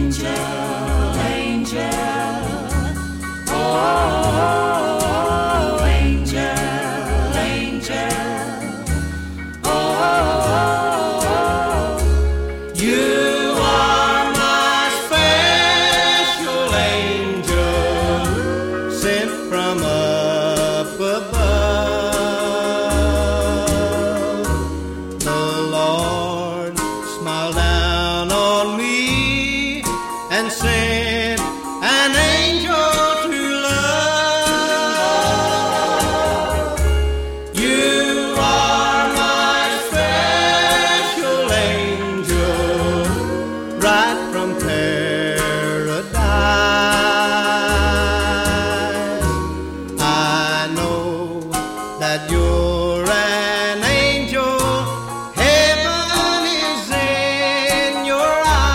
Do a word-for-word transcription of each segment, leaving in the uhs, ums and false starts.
angel, angel, oh, angel, angel, oh, you are my special angel sent from up above. The Lord smiled down on me and sent an angel to love. You are my special angel right from paradise. I know that you're an angel. Heaven is in your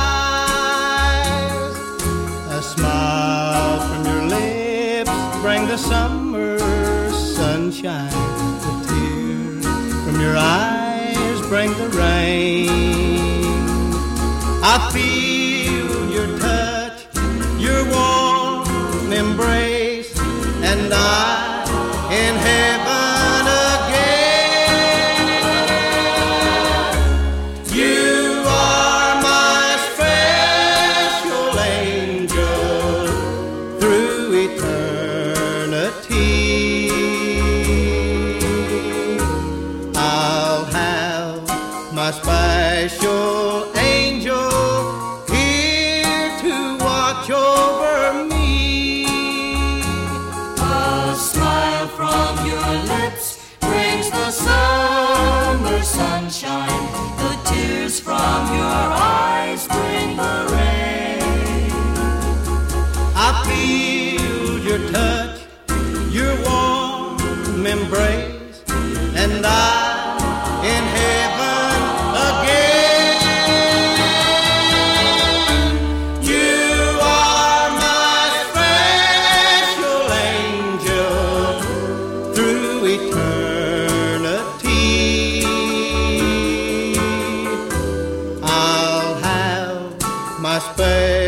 eyes. A smile from your lips bring the summer sunshine. The tears from your eyes bring the rain. I feel your touch, your warm embrace, and I in heaven again. You are my special angel through eternity. I'll have my special angel here to watch over me. A smile from your lips brings the summer sunshine. The tears from your eyes bring the rain. I feel your touch, your warm embrace, and I in heaven again. You are my special angel through eternity. I'll have my special